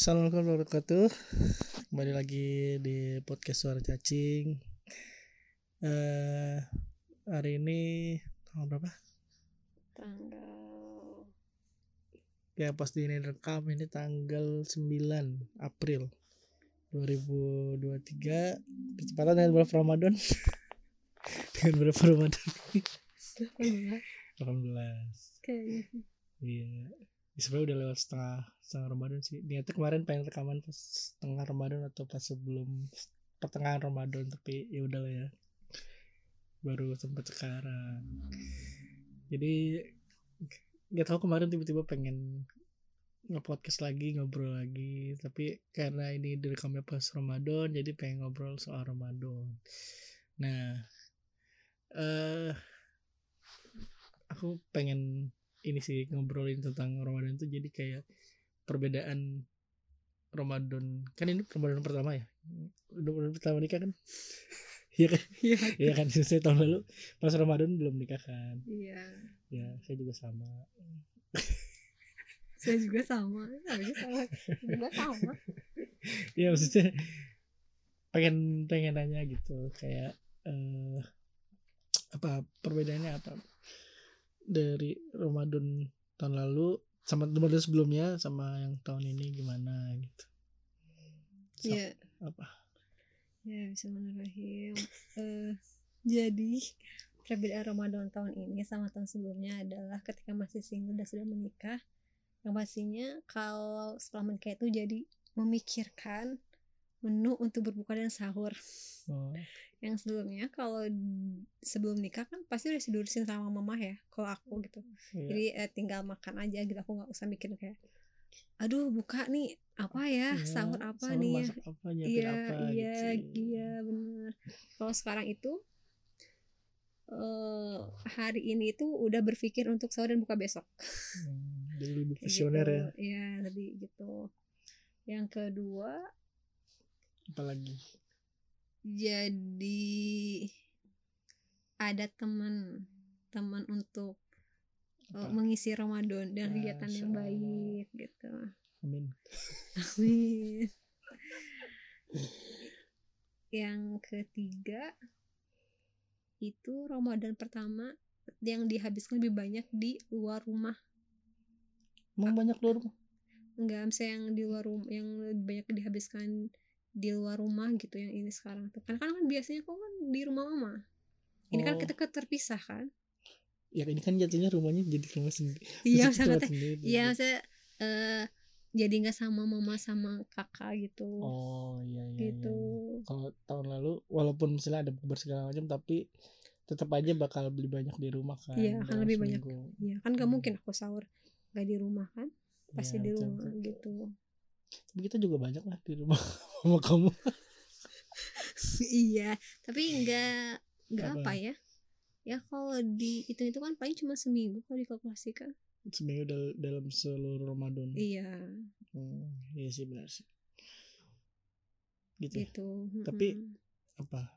Assalamualaikum warahmatullahi wabarakatuh. Kembali lagi di podcast Suara Cacing. Hari ini tanggal berapa? Ya pasti ini rekam ini tanggal 9 April 2023. Bertepatan dengan bulan Ramadan. Dengan berapa Ramadan? 18. Kayaknya sih. Iya. Sebenarnya udah lewat setengah Ramadan sih. Niatnya kemarin pengen rekaman pas setengah Ramadan atau pas sebelum pertengahan Ramadan, tapi ya udah lah ya. Baru sempat sekarang. Jadi nggak tahu kemarin tiba-tiba pengen nge-podcast lagi, ngobrol lagi, tapi karena ini direkamnya pas Ramadan, jadi pengen ngobrol soal Ramadan. Nah, aku pengen ini sih ngobrolin tentang Ramadan itu, jadi kayak perbedaan Ramadan, kan ini Ramadan pertama ya, Ramadan pertama nikah kan. Iya kan? Iya kan, saya tahun lalu pas Ramadan belum nikah kan. Iya. Ya, saya juga sama. Saya juga sama. Iya, maksudnya pengen nanya gitu, kayak apa perbedaannya apa dari Ramadan tahun lalu sama Ramadan sebelumnya sama yang tahun ini gimana gitu. Iya. Apa? Ya, bismillahirrahmanirrahim. Jadi perbedaan Ramadan tahun ini sama tahun sebelumnya adalah ketika masih single dan sudah menikah, yang pastinya kalau setelah menikah itu jadi memikirkan menu untuk berbuka dan sahur. Yang sebelumnya kalau sebelum nikah kan pasti udah diurusin sama mama ya, kalau aku gitu. Jadi tinggal makan aja gitu, aku nggak usah mikirin kayak aduh buka nih apa ya, sahur apa sahur nih ya, apa, nyiapin apa gitu. Iya benar. Kalau sekarang itu hari ini itu udah berpikir untuk sahur dan buka besok. Jadi lebih visioner gitu. ya. Iya lebih gitu. Yang kedua apalagi, jadi ada teman untuk mengisi Ramadan dan kegiatan yang baik gitu. Amin. Yang ketiga itu Ramadan pertama yang dihabiskan lebih banyak di luar rumah. Emang banyak luar rumah? Enggak, misalnya yang di luar rumah yang lebih banyak dihabiskan di luar rumah gitu, yang ini sekarang tuh kan biasanya kok kan di rumah mama. Ini kan kita terpisah kan. Ya ini kan jatuhnya rumahnya jadi rumah sendiri. Iya sangat. Iya saya jadi nggak sama mama sama kakak gitu. Iya gitu. Iya. Kalau tahun lalu walaupun misalnya ada bukber segala macam, tapi tetap aja bakal beli banyak di rumah kan. Iya kan lebih banyak. Iya kan nggak mungkin aku sahur nggak di rumah kan, pasti di rumah gitu. Tapi kita juga banyak lah di rumah sama kamu. Iya tapi nggak apa ya kalau di itu kan paling cuma seminggu kalau dikalkulasikan. Seminggu dalam seluruh Ramadan. Iya. Iya sih, benar sih. Gitu. Tapi apa?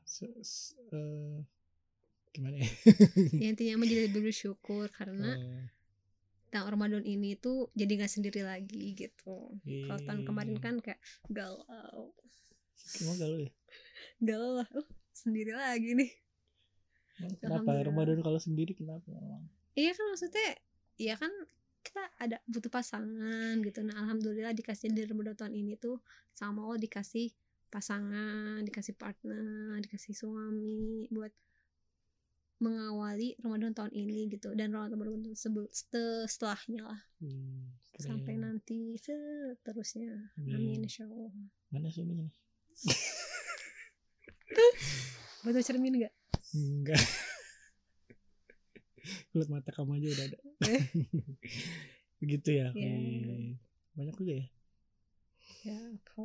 Gimana ya? Ya intinya menjadi bersyukur karena tahun Ramadan ini tuh jadi nggak sendiri lagi gitu. Kalau tahun kemarin kan kayak galau. Emang galau ya? Galau lah. Sendiri lagi nih. Kenapa Ramadan kalau sendiri kenapa? Iya kan maksudnya, iya kan kita ada butuh pasangan gitu. Nah alhamdulillah dikasih di Ramadan tahun ini tuh sama Allah dikasih pasangan, dikasih partner, dikasih suami buat mengawali Ramadan tahun ini gitu, dan Ramadan setelahnya lah. Sampai nanti seterusnya. Amin insyaallah. Mana suaminya nih? Betul cermin gak? Enggak. Kulit mata kamu aja udah ada. Begitu ya. Banyak juga ya. Ya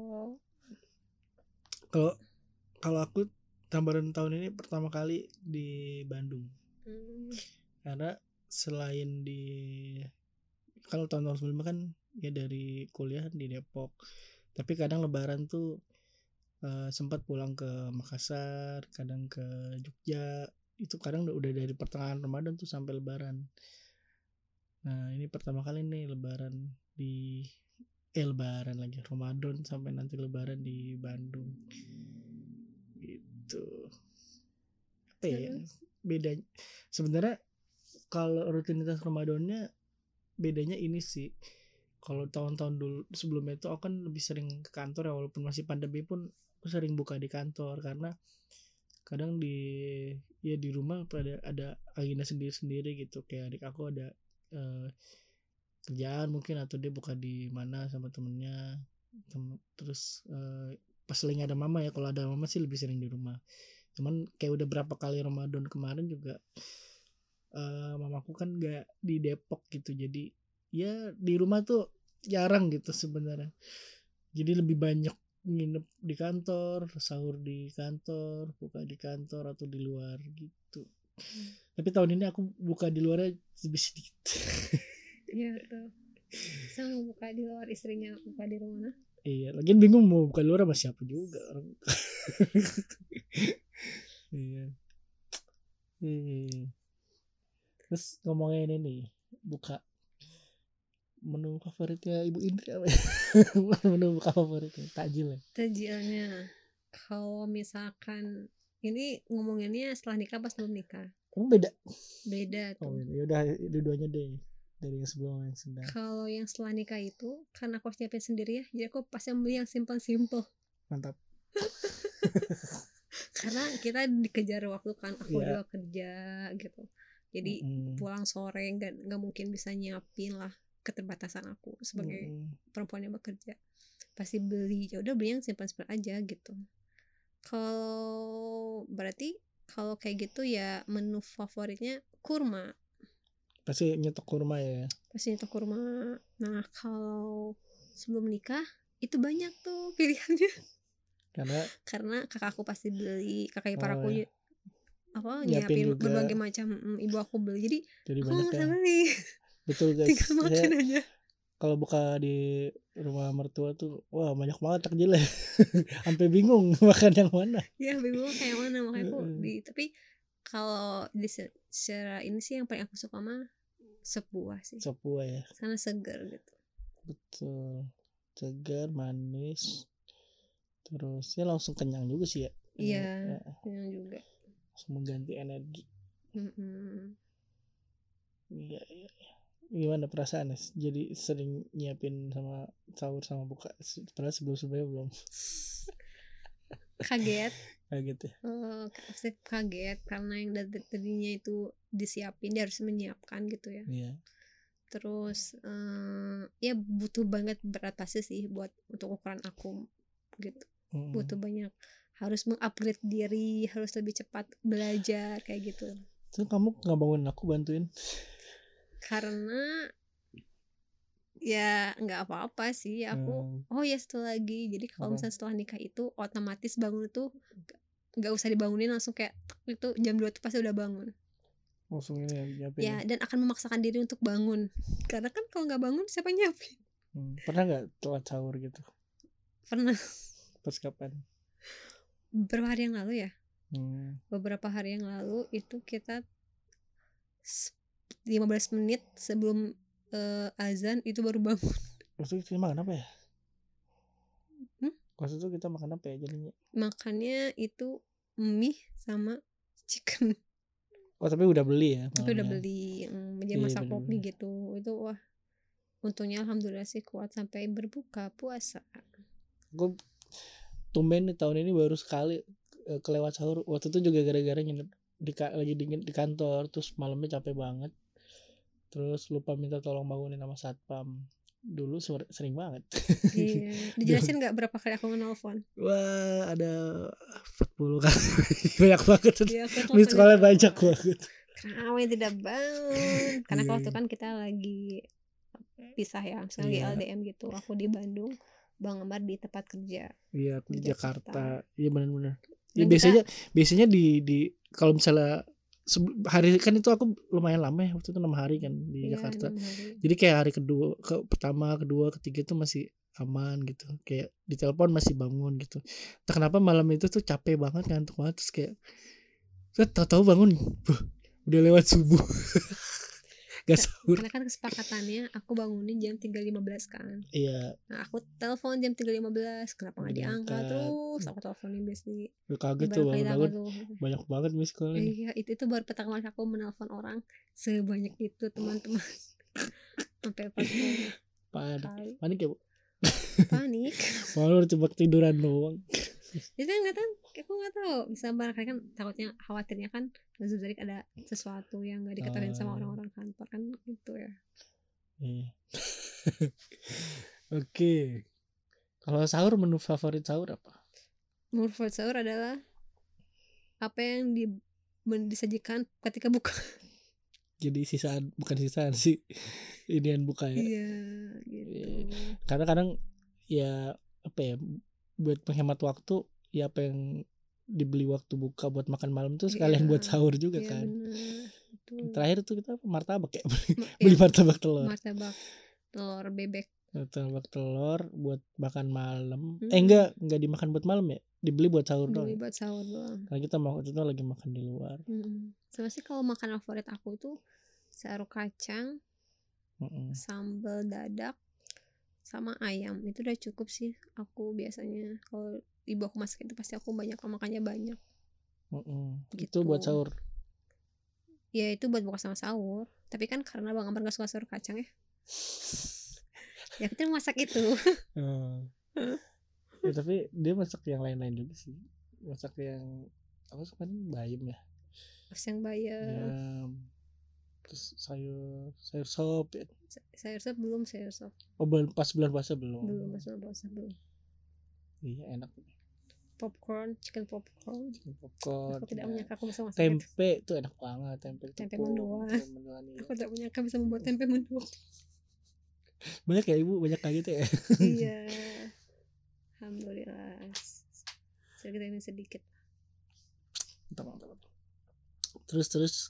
kalau aku Ramadan tahun ini pertama kali di Bandung. Karena selain kalau tahun-tahun sebelumnya kan ya dari kuliah di Depok, tapi kadang Lebaran tuh sempat pulang ke Makassar, kadang ke Jogja. Itu kadang udah dari pertengahan Ramadan tuh sampai Lebaran. Nah ini pertama kali nih Lebaran di Lebaran lagi, Ramadan sampai nanti Lebaran di Bandung gitu. Apa ya beda sebenarnya kalau rutinitas Ramadannya, bedanya ini sih. Kalau tahun-tahun dulu sebelumnya itu aku kan lebih sering ke kantor ya, walaupun masih pandemi pun aku sering buka di kantor, karena kadang di rumah ada agenda sendiri-sendiri gitu. Kayak adik aku ada kerjaan mungkin, atau dia buka di mana sama temennya. Terus pas lagi ada mama ya, kalau ada mama sih lebih sering di rumah. Cuman kayak udah berapa kali Ramadan kemarin juga mamaku kan gak di Depok gitu, jadi ya di rumah tuh jarang gitu sebenarnya. Jadi lebih banyak nginep di kantor, sahur di kantor, buka di kantor atau di luar gitu. Tapi tahun ini aku buka di luarnya lebih sedikit. Iya tuh. Sama buka di luar, istrinya buka di rumah. Iya, lagian bingung mau buka di luar sama siapa juga orang. Iya. Terus ngomongin ini nih, buka menu favoritnya Ibu Indri apa ya? Menu buka favoritnya takjil ya? Takjilnya, kalau misalkan ini ngomonginnya setelah nikah pas belum nikah? Beda. Beda Oh, tuh. ya udah dua-duanya deh, dari yang sebelum yang sedang. Kalau yang setelah nikah itu karena aku harus nyiapin sendiri ya, jadi aku pasti beli yang simple. Mantap. Karena kita dikejar waktu kan, aku Iya. juga kerja gitu, jadi pulang sore nggak mungkin bisa nyiapin lah, keterbatasan aku sebagai perempuan yang bekerja. Pasti beli, ya udah beli yang simple aja gitu. Berarti kalau kayak gitu ya menu favoritnya kurma. Pasti nyetok kurma ya. Pasti nyetok kurma. Nah kalau sebelum nikah itu banyak tuh pilihannya. Karena kakakku pasti beli, kakak ipar aku ya. nyiapin berbagai macam, ibu aku beli, jadi aku nggak usah beli. Betul guys. Tinggal makan aja. Kalau buka di rumah mertua tuh, wah banyak banget takjilnya. Sampai bingung makan yang mana. Ya bingung kayak mana, makanya aku tapi kalau secara ini sih yang paling aku suka mah sebuah sih. Sebuah ya. Sana segar gitu. Betul. Segar, manis. Terus ya langsung kenyang juga sih ya. Iya, kenyang juga. Langsung mengganti energi. Iya. Gimana perasaan nih? Jadi sering nyiapin sama sahur sama buka, padahal sebelumnya belum. Kaget ya. Pasti kaget karena yang tadinya itu disiapin, dia harus menyiapkan gitu ya. Iya. Terus ya butuh banget beradaptasi sih buat untuk ukuran aku gitu. Butuh banyak, harus mengupgrade diri, harus lebih cepat belajar kayak gitu. Terus kamu nggak bangunin aku bantuin? Karena ya nggak apa-apa sih aku. Ya satu lagi, jadi kalau misalnya setelah nikah itu otomatis bangun itu nggak usah dibangunin, langsung kayak itu jam 2 tuh pasti udah bangun langsung ini nyiapin ya, dan akan memaksakan diri untuk bangun, karena kan kalau nggak bangun siapa nyiapin. Pernah nggak telat sahur gitu? Pernah. Pas kapan? Beberapa hari yang lalu ya. Beberapa hari yang lalu itu kita 15 menit sebelum azan itu baru bangun. Waktu itu kita makan apa ya? Waktu itu kita makan apa ya jadinya? Makannya itu mie sama chicken. Tapi udah beli ya? Tapi udah beli, dia masak mie gitu. Itu wah, untungnya alhamdulillah sih kuat sampai berbuka puasa. Gue tumben nih tahun ini baru sekali kelewat sahur. Waktu itu juga gara-gara nginep lagi dingin di kantor, terus malamnya capek banget, terus lupa minta tolong bangunin sama satpam. Dulu sering banget. Iya. Dijelasin nggak berapa kali aku nge-nelfon? Wah, ada 40 kali. Banyak banget. Iya, miss call-nya banyak banget. Kenapa tidak bangun? Karena kalau itu kan kita lagi pisah ya, misalnya lagi LDM gitu. Aku di Bandung, Bang Amar di tempat kerja. Iya, aku di Jakarta. Iya benar-benar. Ya biasanya di kalau misalnya hari kan itu aku lumayan lama ya, waktu itu 6 hari kan di Jakarta. Jadi kayak hari pertama, kedua, ketiga tuh masih aman gitu, kayak di telepon masih bangun gitu. Entah kenapa malam itu tuh capek banget, ngantuk banget, terus kayak tahu-tahu bangun udah lewat subuh. Gak sahur. Karena kan kesepakatannya aku bangunin jam 3.15 kan. Iya. Nah aku telepon jam 3.15, kenapa nggak diangkat? Terus aku teleponin Besli. Gue kaget Ya, tuh barangkali bangun-bangun tuh. banyak banget miss call ini. Iya, itu baru pertama kali aku menelpon orang sebanyak itu teman-teman. Sampai 40 kali. Panik ya, Bu? Panik. Malu coba tiduran doang. Itu kan aku nggak tahu. Bisa barangkali kan takutnya khawatirnya kan Zuzarik ada sesuatu yang nggak diketahui sama orang-orang kantor kan gitu ya. Iya. Oke. Kalau sahur, menu favorit sahur apa? Menu favorit sahur adalah apa yang disajikan ketika buka. Jadi sisaan, bukan sisaan sih. Inian buka ya. Iya, gitu. Karena kadang ya apa ya, buat menghemat waktu, ya apa yang dibeli waktu buka buat makan malam tuh sekalian buat sahur juga kan. Bener. Terakhir tuh kita martabak ya, beli martabak telur. Martabak telur bebek. Martabak telur buat makan malam. Enggak dimakan buat malam ya, dibeli buat sahur doang. Dibeli buat sahur doang. Karena kita waktu itu lagi makan di luar. Sebenarnya sih kalau makanan favorit aku itu sayur kacang, sambal dadak, sama ayam. Itu udah cukup sih aku biasanya. Kalau ibu aku masak itu pasti aku makannya banyak. Gitu. Itu buat sahur. Ya itu buat buka sama sahur. Tapi kan karena Bang Amar gak suka sayur kacang ya. Ya kita masak itu. Ya, tapi dia masak yang lain-lain juga sih. Masak yang apa sekarang bayam ya. Yang bayam. Terus sayur sop ya. Sayur sop belum sayur sop. Oh, pas bulan puasa belum. Belum pas bulan puasa belum. Iya enak. Chicken popcorn. Aku tidak menyangka aku bisa masak tempe itu enak banget. Tempe mendoan. Aku tidak menyangka bisa membuat tempe mendoan. Banyak ya ibu, banyak kayak gitu ya. Iya, alhamdulillah. Sedikit. Mantap. Terus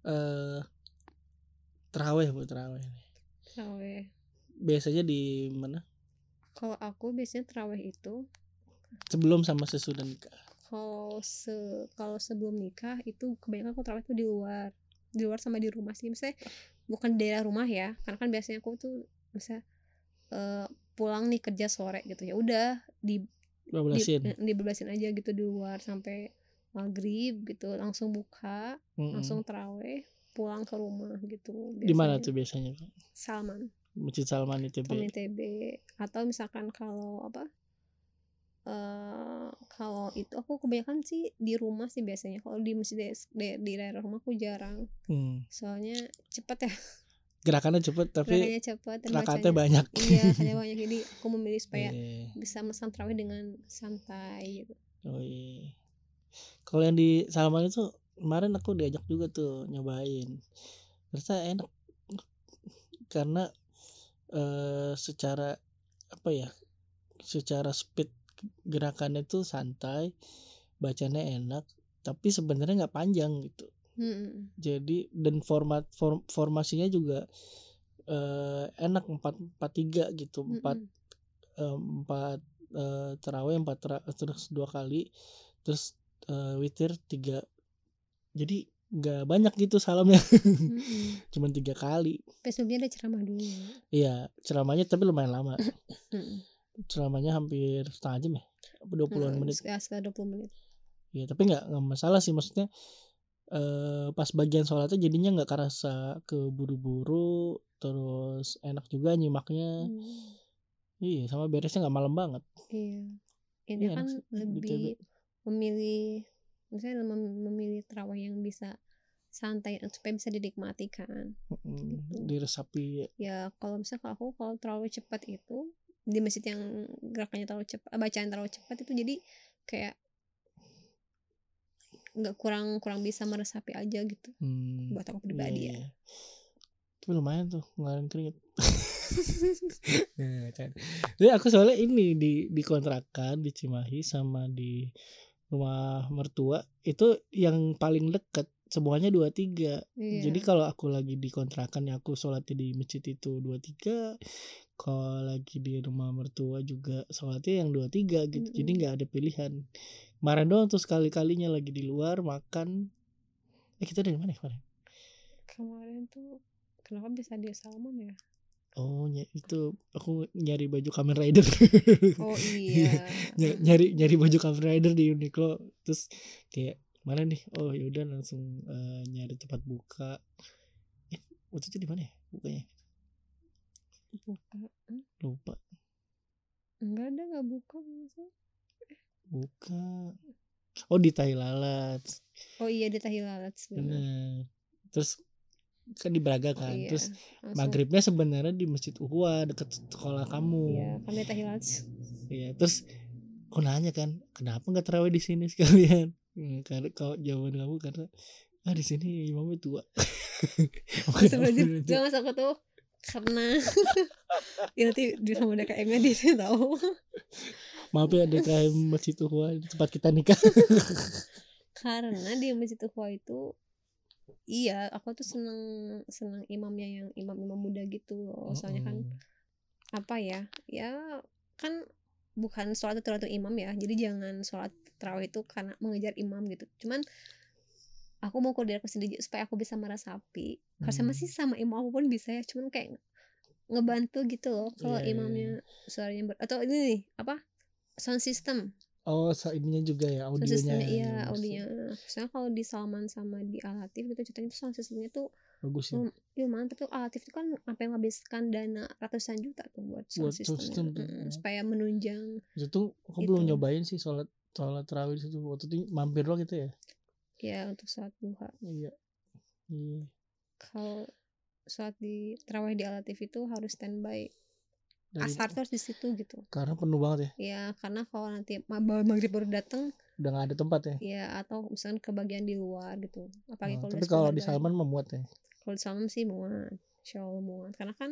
terawih bu, terawih. Biasanya di mana? Kalau aku biasanya terawih itu sebelum sama sesudah nikah. Kalau sebelum nikah itu kebanyakan aku terawih itu di luar sama di rumah sih. Misalnya bukan di daerah rumah ya, karena kan biasanya aku tuh misalnya pulang nih kerja sore gitu, ya udah dibeblasin aja gitu di luar sampai maghrib gitu, langsung buka, langsung terawih, pulang ke rumah gitu. Di mana tuh biasanya? Salman. Masjid Salman ITB. Atau misalkan kalau kalau itu aku kebanyakan sih di rumah sih biasanya. Kalau di masjid di daerah rumahku jarang. Soalnya cepet ya. Gerakannya cepet tapi rakaatnya banyak. Iya, hanya banyak. Jadi aku memilih supaya bisa melaksanakan tarawih dengan santai gitu. Oh iya. Kalau yang di Salman itu kemarin aku diajak juga tuh nyobain. Ternyata enak. Karena secara apa ya? Secara speed gerakannya tuh santai, bacanya enak, tapi sebenarnya nggak panjang gitu. Jadi dan formasinya juga enak 4-4-3 gitu. 4 tarawih 4 terus 2 kali, terus witir 3. Jadi nggak banyak gitu salamnya. Cuman 3 kali. Sebelumnya ada ceramah dulu. Iya, ceramahnya tapi lumayan lama. Ceramahnya hampir setengah jam ya, 20-an menit. Sekitar 20 menit. Iya, tapi nggak masalah sih, maksudnya pas bagian sholatnya jadinya nggak kerasa keburu-buru, terus enak juga nyimaknya. Iya, sama beresnya nggak malam banget. Iya, ini kan lebih memilih, misalnya memilih tarawih yang bisa santai supaya bisa dinikmati kan. Gitu. Diresapi ya. Kalau misalnya kalau tarawih cepat itu di masjid yang gerakannya terlalu cepat, bacaan terlalu cepat itu jadi kayak nggak kurang bisa meresapi aja gitu. Buat aku pribadi ya. Tapi lumayan tuh ngeluarin keringet. Jadi aku soalnya ini di kontrakan di Cimahi sama di rumah mertua itu yang paling dekat, semuanya 2-3. Jadi kalau aku lagi di kontrakan ya aku sholatnya di masjid itu 2-3. Kalau lagi di rumah mertua juga sholatnya yang 2-3 gitu. Jadi nggak ada pilihan. Kemarin doang tuh sekali-kalinya lagi di luar makan. Kita dari mana kemarin? Kemarin tuh Kenapa bisa dia Salman ya? Oh itu aku nyari baju Kamen Rider. Oh iya. nyari baju Kamen Rider di Uniqlo, terus kayak mana nih, oh yaudah langsung nyari tempat buka. Waktu itu di mana ya bukanya? Lupa. Enggak ada, nggak buka masa. Buka. Oh di Tai Lalat. Oh iya di Tahi Lalat sebenarnya. Bener. Terus kan di Braga kan. Iya, Terus langsung. maghribnya sebenarnya di Masjid Uhwa dekat sekolah kamu. Iya, kami Tahi Lalat. Iya, terus aku nanya kan, kenapa nggak terawih di sini sekalian? Karena kalau jawaban kamu karena di sini imamnya tua. Astagfirullahaladzim, gak masuk aku tuh karena ya nanti di sama DKM-nya dia tahu. Maaf ya DKM Masjid Uhwa tempat kita nikah. Karena di Masjid Uhwa itu iya, aku tuh seneng imamnya yang imam muda gitu loh. Soalnya kan apa ya kan bukan sholat itu imam ya, jadi jangan sholat tarawih itu karena mengejar imam gitu. Cuman aku mau koordinasi sendiri supaya aku bisa meresapi. Kalau sama sih sama imam aku pun bisa ya, cuman kayak ngebantu gitu loh kalau imamnya suaranya atau ini nih apa sound system. Oh, ininya juga ya, Sound audionya. systemnya iya, audionya. Soalnya kalau di Salman sama di Alatif gitu ceritanya tuh sound systemnya tuh bagus ya. Iya mantap tuh. Alatif itu kan sampai menghabiskan dana ratusan juta tuh buat sound systemnya. Supaya menunjang. Itu tuh aku belum nyobain sih sholat tarawih di situ. Waktu itu mampir doang gitu ya. Iya untuk sholat duha. Iya. Kalau sholat di tarawih di Alatif itu harus standby. Asar terus di situ gitu. Karena penuh banget ya. Iya, karena kalau nanti maghrib baru datang udah nggak ada tempat ya. Iya, atau misalkan kebagian di luar gitu. Apalagi kalau tapi kalau di Salman memuat ya. Kalau di Salman sih muat, insya Allah muat. Karena kan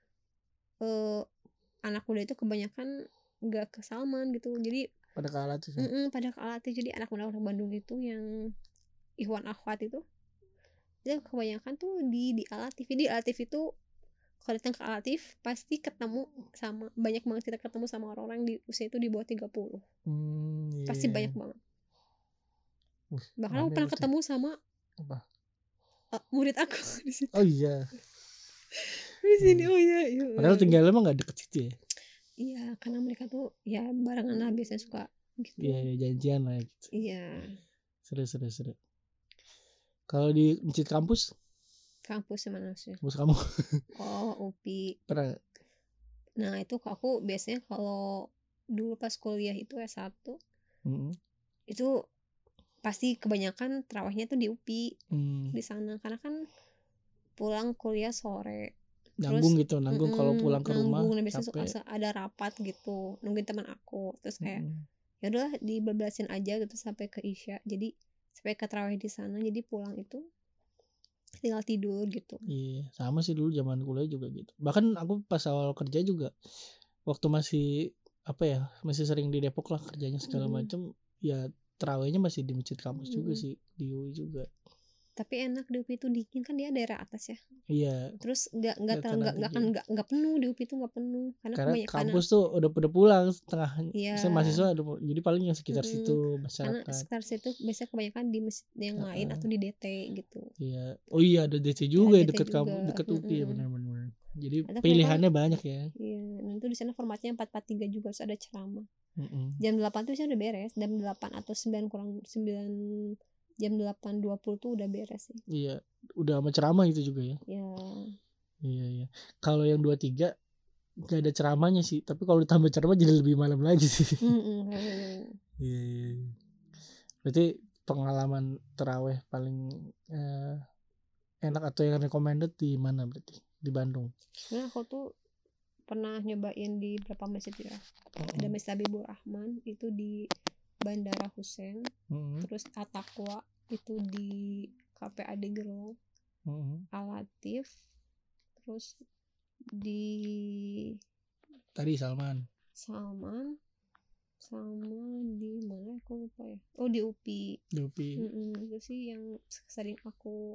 anak muda itu kebanyakan nggak ke Salman gitu, jadi pada ke Alatif ya? Pada ke Alatif. Jadi anak muda orang Bandung itu yang Ikhwan Akhwat itu dia kebanyakan tuh di Alatif. Jadi Alatif itu kalau datang ke Alatif pasti ketemu sama banyak banget, kita ketemu sama orang-orang di usia itu di bawah 30. Pasti banyak banget. Bahkan aku pernah ketemu sama murid aku di situ. Oh iya. Di sini oh iya. Padahal tinggalnya emang nggak deket situ ya. Iya, karena mereka tuh ya barengan lah biasanya suka gitu. Iya, janjian lah gitu. Iya. Seru. Kalau di masjid kampus Mana sih? kampus kamu? Oh, UPI. Pernah? Nah, itu aku biasanya kalau dulu pas kuliah itu S1 itu pasti kebanyakan terawihnya tuh di UPI di sana, karena kan pulang kuliah sore. Nanggung gitu, kalau pulang ke rumah. Nah, biasanya suka ada rapat gitu, nungguin teman aku, terus kayak ya udahlah dibablasin aja gitu sampai ke Isya. Jadi sampai ke terawih di sana, jadi pulang itu tinggal tidur gitu. Iya, sama sih dulu zaman kuliah juga gitu. Bahkan aku pas awal kerja juga, waktu masih masih sering di Depok lah kerjanya segala macam, ya terawihnya masih di masjid kampus juga sih, di UI juga. Tapi enak di UPI itu dingin kan, dia daerah atas ya. Iya. Terus nggak penuh di UPI itu, nggak penuh karena kampus tuh udah pulang setengah. Iya. Mahasiswa jadi paling yang sekitar situ masyarakat. Karena sekitar situ biasanya kebanyakan di masjid yang lain atau di DT gitu. Iya. Oh iya ada DT juga ya dekat kampus, dekat UPI ya, benar-benar. Jadi pilihannya banyak ya. Iya. Dan itu di sana formatnya 443 juga, terus ada ceramah. Jam 8 tuh udah beres, jam 8 atau 9 kurang 9. Jam 8.20 tuh udah beres sih. Iya, udah sama ceramah itu juga ya. Iya. Kalau yang 23 gak ada ceramahnya sih, tapi kalau ditambah ceramah jadi lebih malam lagi sih. Iya. Berarti pengalaman terawih paling enak atau yang recommended di mana berarti? Di Bandung. Nah, aku tuh pernah nyobain di beberapa masjid ya. Ada Masjid Habibur Rahman itu di Bandara Hussein, terus At-Taqwa itu di KPAD Gerong, Alatif, terus di tadi Salman sama di mana aku lupa ya. Oh di UPI. Itu sih yang sering aku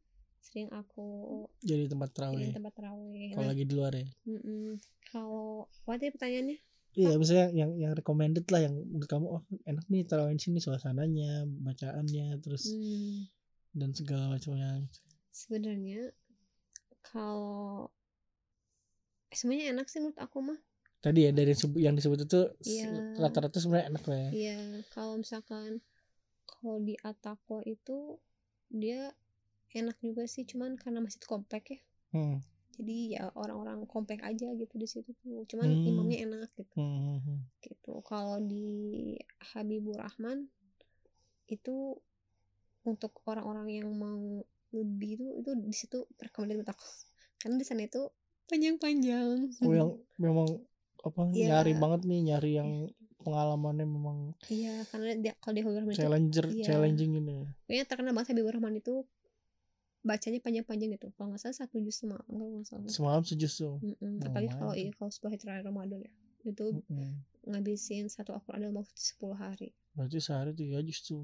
jadi tempat terawih. Kalau lagi di luar ya. Kalau apa tadi pertanyaannya? Iya, misalnya yang recommended lah, yang menurut kamu enak nih tarawehin sini, suasananya, bacaannya, terus dan segala macamnya. Sebenarnya Kalau semuanya enak sih menurut aku mah. Tadi ya dari yang disebut itu Iya. rata-rata sebenarnya enak lah ya. Iya, kalau misalkan kalau di Atakwa itu dia enak juga sih, cuman karena masjid komplek ya. Jadi ya orang-orang komplek aja gitu di situ tuh. Cuman imamnya enak gitu. Gitu. Kalau di Habibur Rahman itu untuk orang-orang yang mau lebih itu di situ rekomendasi menurut aku. Karena di sana itu panjang-panjang. Oh yang memang apa Iya. nyari banget nih, nyari yang pengalamannya memang Iya, karena kalau di Habibur Rahman itu challenging ini. kayaknya terkenal banget Habibur Rahman itu bacanya panjang-panjang gitu. Kalau nggak salah 1 juz semalam, kalau nggak salah. Semalam sejus tuh. Apalagi kalau 10 hari terakhir Ramadan ya, itu ngabisin 1 Al-Quran dalam waktu 10 hari. Berarti sehari 3 juz tuh.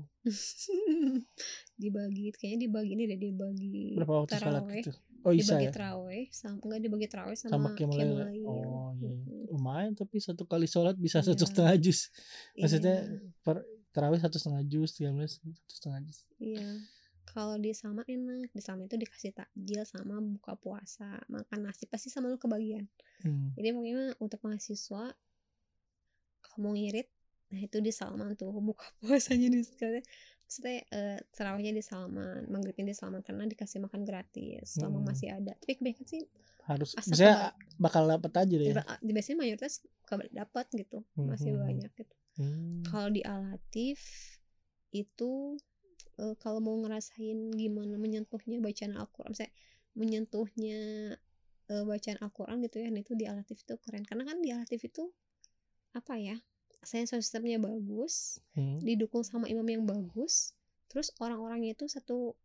Dibagi berapa waktu salat taraweh. itu? Oh Isya Dibagi ya? taraweh sama Qiyamul Lail. Qiyamul Lail. Oh iya. Lumayan tapi satu kali sholat bisa Iya. 1,5 juz. Maksudnya Iya. tarawih 1,5 juz, Qiyamul Lail 1,5 juz. Iya. Kalau di Salma enak, di Salma itu dikasih takjil sama buka puasa, makan nasi pasti sama lu kebagian. Jadi pokoknya untuk mahasiswa kalau mau ngirit, nah itu di Salman tuh buka puasanya di sekali. Maksudnya terawihnya di Salman, maghribnya di Salman karena dikasih makan gratis selama masih ada. Tapi kebanyakan sih harus bisa bakal dapat aja deh. Biasanya mayoritas dapat gitu, masih banyak gitu. Kalau di Al-Latif itu kalau mau ngerasain gimana menyentuhnya bacaan Al-Quran, misalnya menyentuhnya bacaan Al-Quran gitu ya, itu di Al-Latif itu keren karena kan di Al-Latif itu apa ya, sound systemnya bagus, didukung sama imam yang bagus, terus orang-orangnya itu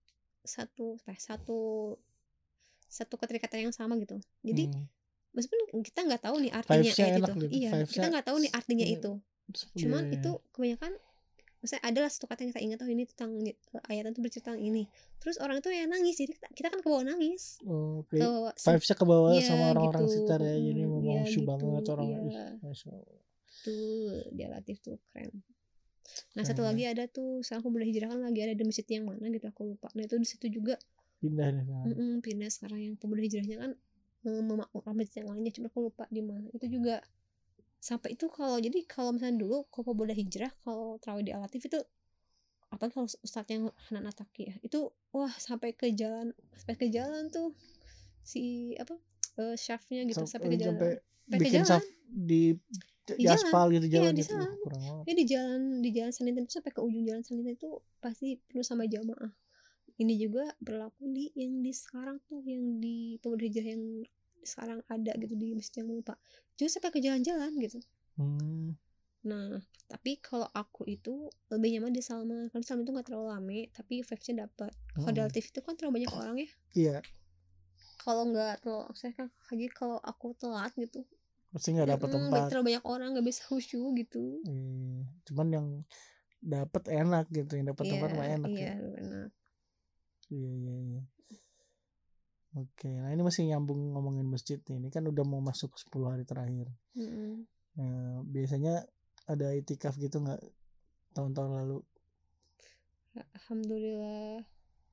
satu keterikatan yang sama gitu. Jadi meskipun kita nggak tahu nih artinya gitu. Iya, kita nggak tahu nih artinya itu. Cuman itu kebanyakan misalnya adalah satu kata yang kita ingat, ini tentang ayat itu bercerita tentang ini, terus orang itu yang nangis, jadi kita kan kebawa nangis. Vibes-nya kebawa sama orang-orang sekitar ya, jadi memang gitu, banget orang. Itu dia Latif tuh keren. Nah satu lagi ada tuh, sekarang aku boleh hijrah kan lagi ada di masjid yang mana gitu aku lupa. Nah itu di situ juga pindah nih sekarang. Pindah sekarang yang pemuda hijrahnya kan memakmurkan masjid yang lainnya, cuma aku lupa di mana. Itu juga sampai itu kalau misalnya dulu kalau pemuda hijrah kalau terawih di Al-Latif itu apalagi kalau ustadz yang Hanan Ataki ya itu wah sampai ke jalan tuh si syafnya gitu sampai ke jalan bikin syaf di aspal gitu jalan gitu. Ya di jalan Saninten itu sampai ke ujung jalan Saninten itu pasti penuh sama jamaah. Ini juga berlaku di yang di sekarang tuh, yang di pemuda hijrah yang sekarang ada gitu di masjid yang lupa, juga sampai ke jalan-jalan gitu. Nah tapi kalau aku itu lebih nyaman di Salma karena Salma itu nggak terlalu rame tapi vibes-nya dapat. Kalau di Al-Latif itu kan terlalu banyak orang ya. Iya. Kalau nggak terlalu, saya kan lagi kalau aku telat gitu pasti nggak dapat tempat. Terlalu banyak orang nggak bisa khusyuk gitu. Cuman yang dapat enak gitu, yang dapat tempat mah enak. Iya enak. Iya. Oke, nah ini masih nyambung ngomongin masjid nih. Ini kan udah mau masuk 10 hari terakhir. Nah, biasanya ada itikaf gitu nggak tahun-tahun lalu? Alhamdulillah.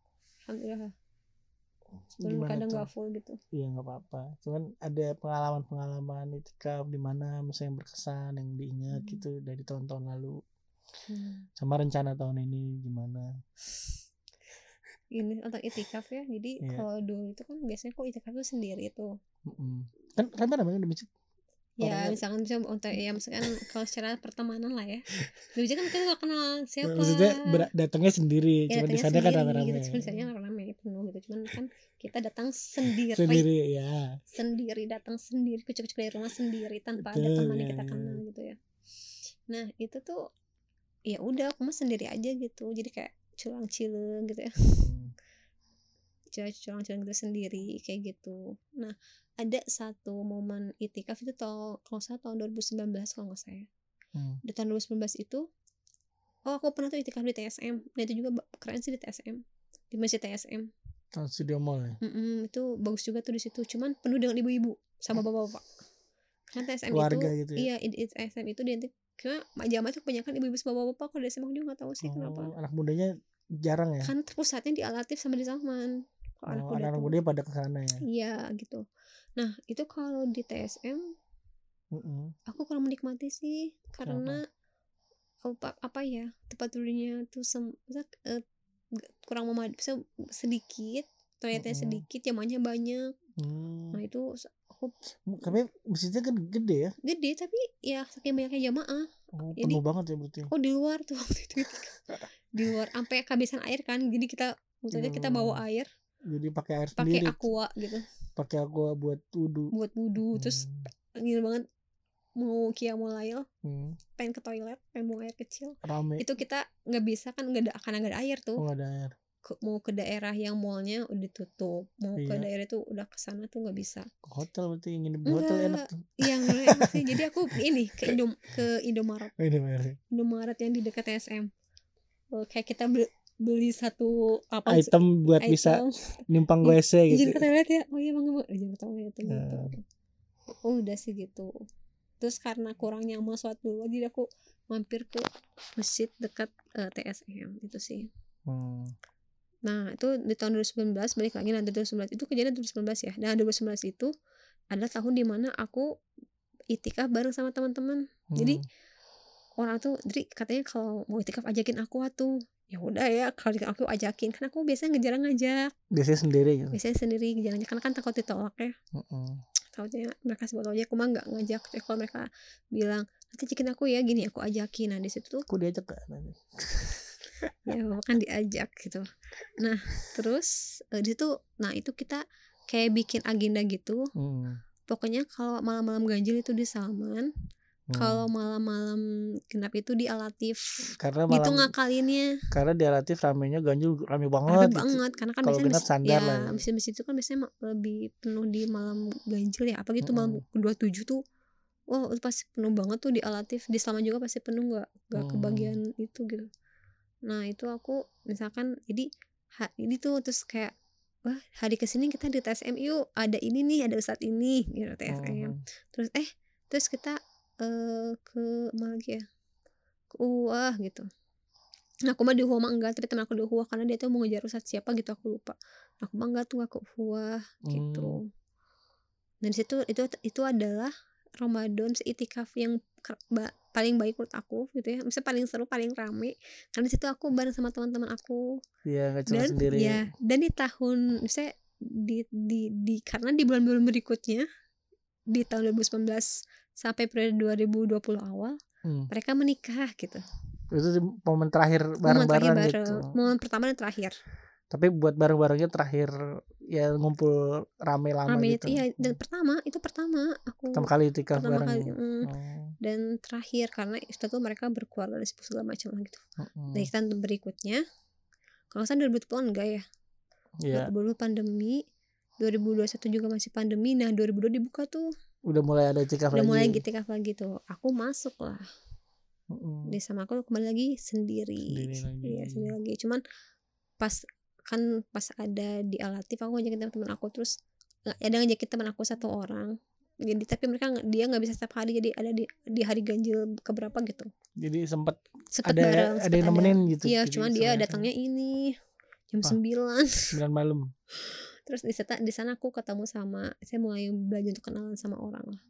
Sebelum kadang nggak full gitu. Iya nggak apa-apa. Cuman ada pengalaman itikaf di mana misalnya yang berkesan, yang diingat gitu dari tahun-tahun lalu. Sama rencana tahun ini gimana? Ini untuk itikaf ya. Jadi kalau dulu itu kan biasanya kok itikaf itu sendiri tuh. Kan rame-rame di masjid. Ya misalkan untuk misalkan kalau secara pertemanan lah ya. Di masjid kan kita nggak kenal siapa. Maksudnya datangnya sendiri. Ya, cuma di sana kan rame-rame. Gitu. Misalnya rame penuh gitu. Cuman kan kita datang sendiri. Sendiri datang sendiri, kucuk-kucuk dari rumah sendiri tanpa ada teman yang kita kenal gitu ya. Nah itu tuh ya udah aku mah sendiri aja gitu. Jadi kayak culang-cileng gitu ya. Culang-cileng gitu sendiri kayak gitu. Nah ada satu momen itikaf itu kalau saya tahun 2019 kalau nggak saya. Di tahun 2019 itu aku pernah tuh itikaf di TSM. Nah itu juga keren sih di TSM, di masjid TSM. Trans Studio Mall ya. Itu bagus juga tuh di situ. Cuman penuh dengan ibu-ibu sama bapak-bapak. Karena TSM keluarga itu gitu ya? Iya TSM itu identik karena jamaah itu kebanyakan ibu-ibu sama bapak-bapak. Kalau di SMA juga nggak tahu sih kenapa. Anak mudanya jarang ya? Kan pusatnya di Al-Latif sama di Salman. kalau anak Oh, muda anak tuh. muda pada ke sana ya. Iya gitu. Nah itu kalau di TSM Mm-mm. aku kurang menikmati sih karena apa ya, tempat tidurnya tuh kurang sedikit, toiletnya Mm-mm. sedikit, jamannya banyak. Nah Hmm. itu aku Tapi masjidnya kan gede ya. gede tapi ya saking banyaknya jamaah, Oh, jadi penuh banget ya berarti. aku di luar tuh waktu itu di luar sampai kehabisan air kan, jadi kita maksudnya kita bawa air Jadi pakai air pakai sendiri. aqua gitu Pakai aqua buat wudu. buat wudhu. Terus ngil banget mau qiyamul Hmm. pengen ke toilet, pengen buang air kecil, Rame. itu kita nggak bisa kan, nggak ada, karena nggak ada air tuh. Oh, nggak ada air. Mau ke daerah yang mallnya udah tutup, mau ke Iya. daerah itu udah kesana tuh nggak bisa. Ke hotel berarti, nginep di hotel enak tuh. Yang enak sih. Jadi aku ini ke Indomaret. Oh, ini Mary. Indomaret yang di dekat TSM. Kayak kita beli satu apa Item buat bisa nimpang ke WC gitu. Izin ke toilet ya. Oh iya bang, izin ke toilet gitu. Udah sih gitu. Terus karena kurang nyaman sholat dulu, jadi aku mampir ke masjid dekat TSM itu sih. Nah itu di tahun 2019, balik lagi nanti 2019 itu kejadian 2019 ya. Dan 2019 itu adalah tahun dimana aku itikaf bareng sama teman-teman. Jadi orang tuh, jadi katanya kalau mau itikaf ajakin aku tuh. Ya udah ya, kalau aku ajakin, karena aku biasanya ngejarang ngajak. Biasanya sendiri gitu. Biasanya sendiri jarang, karena kan takut ditolak ya. Takutnya mereka sebut aja, aku mah nggak ngajak. Tapi kalau mereka bilang nanti ajakin aku ya, gini aku ajakin. Nah di situ tuh aku diajak kan nanti. Ya kan diajak gitu. Nah terus di situ, nah itu kita kayak bikin agenda gitu. Pokoknya kalau malam-malam ganjil itu di Salman, kalau malam-malam genap itu di Al-Latif. Karena gitu malam ngakalinnya. Karena di Al-Latif ramenya ganjil, rame banget. Rame gitu. banget karena kan kalau genap sandar lah. Ya mesin itu kan biasanya lebih penuh di malam ganjil ya. Apalagi tuh malam 27 tuh. Wah itu pasti penuh banget tuh di Al-Latif. Di Salman juga pasti penuh, nggak kebagian itu gitu. Nah itu aku misalkan jadi ini tuh terus kayak, wah hari kesini kita di TSM yuk, ada ini nih, ada ustadz ini gitu TSM. Terus kita ke mana lagi ya, ke UWA gitu. Nah aku mah di UWA mah enggak, tapi teman aku di UWA karena dia tuh mau ngejar ustadz siapa gitu, aku lupa. Aku mah enggak tuh, gak ke UWA gitu. Dan disitu itu adalah Ramadan itikaf yang paling baik menurut aku gitu ya, misalnya paling seru, paling rame, karena disitu aku bareng sama teman-teman aku. Iya, nggak cuma sendiri. Ya, dan di tahun misalnya karena di bulan-bulan berikutnya di tahun 2019 sampai periode 2020 awal mereka menikah gitu. Itu momen terakhir bareng-bareng gitu. Momen pertama dan terakhir. Tapi buat bareng-barengnya terakhir ya ngumpul rame lama gitu. Iya, dan pertama aku pertama kali itikaf bareng. Dan terakhir karena itu tuh mereka berkeluarga dan segala macam lah gitu. Dari tahun berikutnya kalau saya 2020 enggak ya. Iya. 2020 pandemi, 2021 juga masih pandemi. Nah 2022 dibuka tuh. Udah mulai ada itikaf lagi. Udah mulai itikaf lagi tuh. Aku masuk lah. Di sama aku kembali lagi sendiri. Iya sendiri lagi. Cuman pas ada di Al-Latif aku ngajakin teman-teman aku, terus ada ngajakin teman aku satu orang. Jadi tapi dia nggak bisa setiap hari, jadi ada di hari ganjil keberapa gitu. Jadi sempat bareng, ada yang nemenin gitu. Iya, cuman dia datangnya ini jam 9 malam. Terus di sana aku ketemu sama, saya mulai belajar untuk kenalan sama orang lah.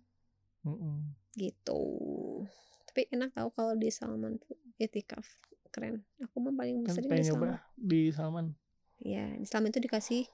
Gitu. Tapi enak tahu kalau di Salman tuh itikaf, keren. Aku mah paling sering di Salman. Di Salman. Ya, di Salman itu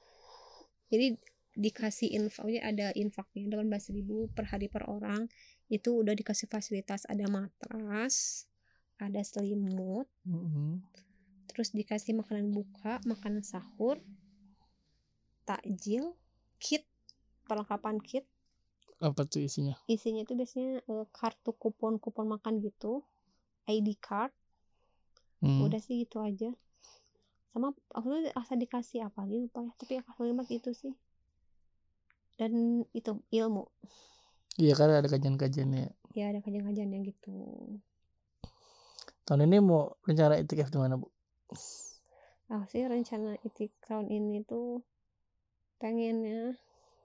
dikasih infaknya, ada infaknya 18.000 per hari per orang. Itu udah dikasih fasilitas, ada matras, ada selimut, terus dikasih makanan buka, makanan sahur, takjil, kit, perlengkapan kit. Apa tuh isinya? Isinya tuh biasanya kartu kupon makan gitu, ID card. Udah sih gitu aja. Sama aku tuh asal dikasih apa gitu lupa ya, tapi aku ingat itu sih. Dan itu ilmu. Iya, karena ada kajian-kajiannya. Ya ada kajian-kajiannya gitu. Tahun ini mau rencana itikaf di mana, Bu? Aku sih rencana itikaf tahun ini tuh pengennya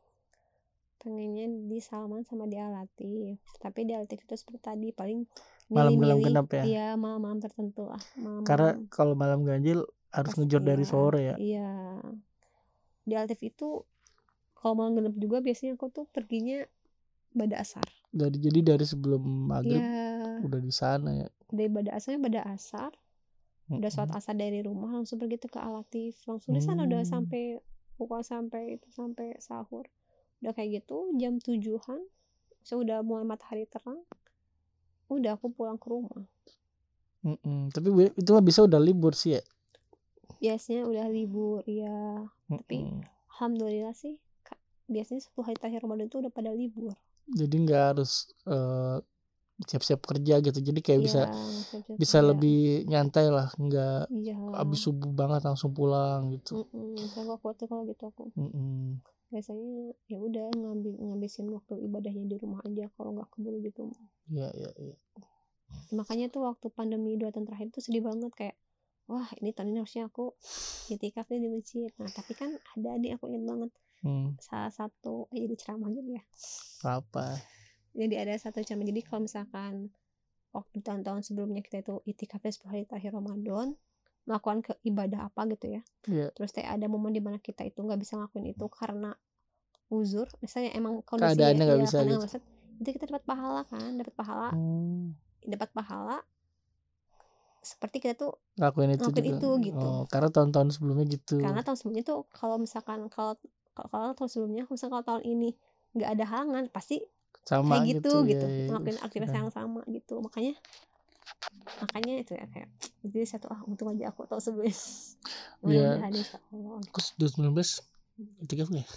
di Salman sama di Al-Latif. Tapi di Al-Latif itu seperti tadi paling malam genap ya. Iya, malam-malam tertentu lah. Karena kalau malam ganjil harus ngejar dari sore ya. Iya. di Altif itu kalau malam genep juga biasanya aku tuh perginya bada asar. Jadi dari sebelum maghrib Ya udah di sana ya. dari bada asar udah sholat asar dari rumah langsung pergi tuh ke Alatif, langsung di sana udah sampai pokoknya sampai sahur, udah kayak gitu jam 7-an saya udah mulai matahari terang, udah aku pulang ke rumah. Tapi itu mah bisa udah libur sih ya. Biasanya udah libur ya, tapi alhamdulillah sih biasanya 10 hari terakhir Ramadan itu udah pada libur, jadi nggak harus siap-siap kerja gitu, jadi kayak ya, bisa lebih nyantai lah, nggak iya. abis subuh banget langsung pulang gitu. Saya gak kuat tuh kalau gitu aku. Biasanya ya udah ngabisin waktu ibadahnya di rumah aja kalau nggak keburu gitu. Iya. Makanya tuh waktu pandemi 2 tahun terakhir tuh sedih banget, kayak wah ini tahun ini harusnya aku itikaf deh di masjid. Nah tapi kan ada nih, aku ingat banget salah satu jadi ceramah gitu ya. Apa? Jadi ada satu ceramah, jadi kalau misalkan waktu tahun-tahun sebelumnya kita itu itikafnya 10 hari terakhir Ramadan, melakukan ke ibadah apa gitu ya. Yeah. Terus ada momen dimana kita itu nggak bisa ngelakuin itu karena uzur, misalnya emang kondisi keadaannya nggak bisa gitu. Itu kita dapat pahala kan, dapat pahala seperti kita tuh ngelakuin itu gitu. Karena tahun-tahun sebelumnya gitu. Karena tahun sebelumnya tuh kalau misalkan kalau tahun sebelumnya, misalkan kalau tahun ini nggak ada halangan pasti sama kayak gitu. Ya, ngelakuin aktivitas yang sama gitu. Makanya itu ya kayak jadi satu untung aja aku tahun sebelumnya. Mudah-mudahan insyaallah. Aku 2019 itikaf ya.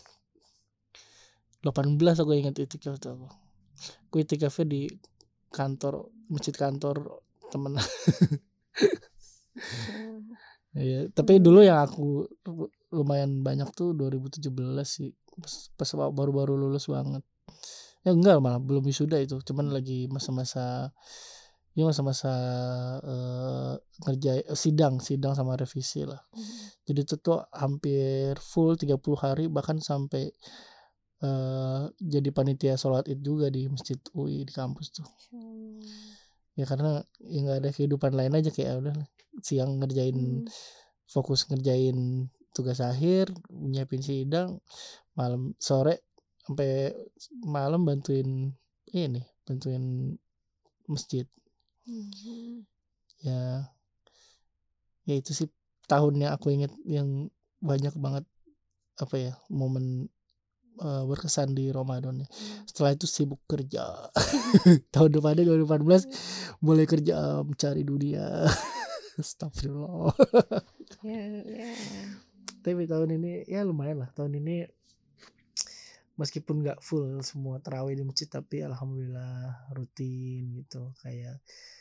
18 aku ingat itikaf tuh aku. Aku itikafnya di kantor, masjid kantor temen. Ya, tapi dulu yang aku lumayan banyak tuh 2017 sih, pas baru-baru lulus banget. Ya enggak, malah belum wisuda itu, cuman lagi masa-masa ngerjain sidang sama revisi lah. Jadi itu tuh hampir full 30 hari, bahkan sampai jadi panitia sholat id juga di masjid UI di kampus tuh. Ya karena ya nggak ada kehidupan lain aja, kayak udah siang ngerjain fokus ngerjain tugas akhir, nyiapin sidang, malam sore sampai malam bantuin masjid. Ya itu sih tahunnya aku inget yang banyak banget apa ya momen berkesan di Ramadan ya. Setelah itu sibuk kerja. Tahun depannya 2018 mulai kerja mencari dunia. Astagfirullah. Tapi tahun ini ya lumayan lah. Tahun ini meskipun nggak full semua tarawih di masjid, tapi alhamdulillah rutin gitu. Kayak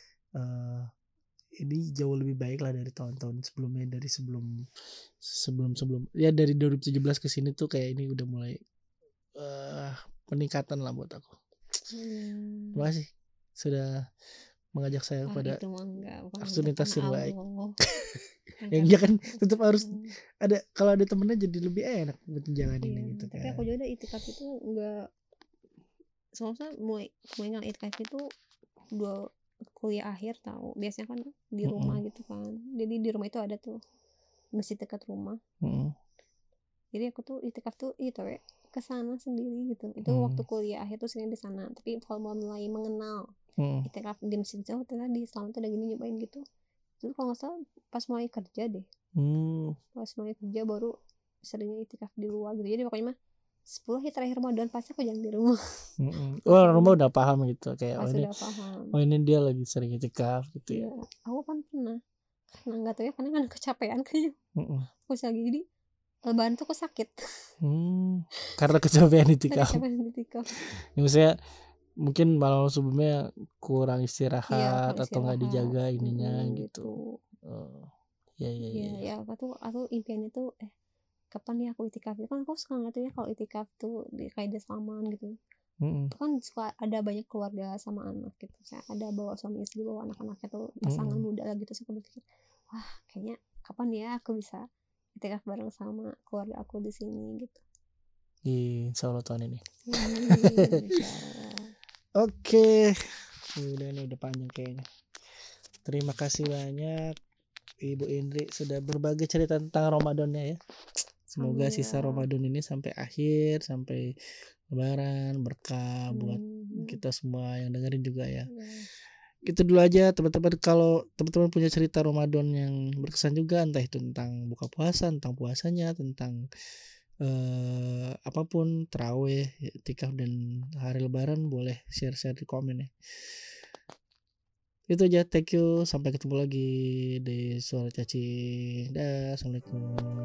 ini jauh lebih baik lah dari tahun-tahun sebelumnya, dari sebelum ya dari 2017 ke sini tuh kayak ini udah mulai peningkatan lah buat aku. Terima kasih sudah mengajak saya pada aktivitas yang baik. Yang dia kan tetap harus ada, kalau ada temennya jadi lebih enak buat jalanin gitu kan. Tapi aku juga itikaf itu enggak, soalnya mulai ngal itikaf itu 2 kuliah akhir tahu. Biasanya kan di rumah gitu kan. Jadi di rumah itu ada tuh masjid dekat rumah. Jadi aku tuh itikaf tuh itu ya ke sana sendiri gitu. Itu waktu kuliah akhir tuh sering di sana. Tapi kalau mau mulai mengenal itikaf di masjid jauh ternyata di Islam tuh udah gini nyobain gitu. Itu kalau nggak salah pas mulai kerja deh. Pas mulai kerja baru seringnya itikaf di luar gitu. Jadi pokoknya mah 10 hari terakhir Ramadan pasti aku jangan di rumah. Rumah udah paham gitu kayak udah paham. ini dia lagi sering itikaf gitu ya. Aku kan pernah karena nggak tahu ya, karena kan kecapean kayaknya. Aku lagi jadi lebaran tuh aku sakit. Karena kecapean itikaf. Ya, maksudnya mungkin malam sebelumnya kurang istirahat atau nggak dijaga ininya gitu. Ya aku impiannya tuh kapan ya aku itikaf. Kan aku suka nggak tuh ya kalau itikaf tuh kayak di Salman gitu. Itu kan suka ada banyak keluarga sama anak gitu. Saya ada bawa suami istri, bawa anak-anaknya tuh pasangan muda lah gitu. Suka berpikir wah kayaknya kapan ya aku bisa itikaf bareng sama keluarga aku di sini gitu. Insya Allah tahun ini. Oke. Udah panjang kayaknya. Terima kasih banyak Ibu Indri sudah berbagi cerita tentang Ramadannya ya. Semoga sisa Alhamdulillah. Ramadan ini sampai akhir, sampai Lebaran berkah buat Amin. kita semua yang dengerin juga ya. Ya. Itu dulu aja teman-teman. Kalau teman-teman punya cerita Ramadan yang berkesan juga, entah itu tentang buka puasa, tentang puasanya, tentang apapun, tarawih, iktikaf dan hari Lebaran, boleh share-share di komen ya. Itu aja, thank you, sampai ketemu lagi di Suara Cacing. Dah, assalamualaikum.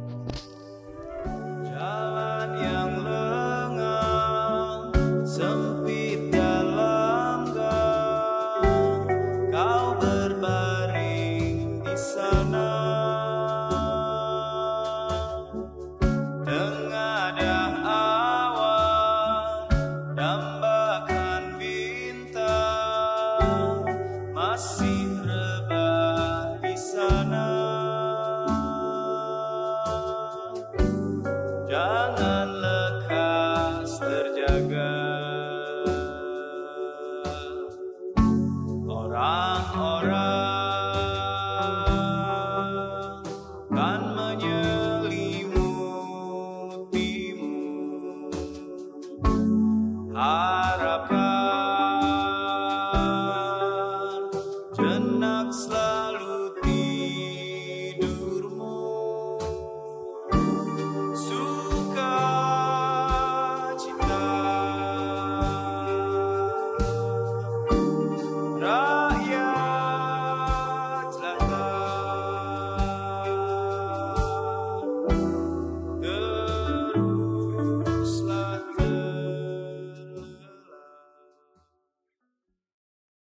Jalan yang lengang, sempit dalam gang, kau berbaring di sana. Tengadah awan, dambakan bintang, masih rebah di sana. Jangan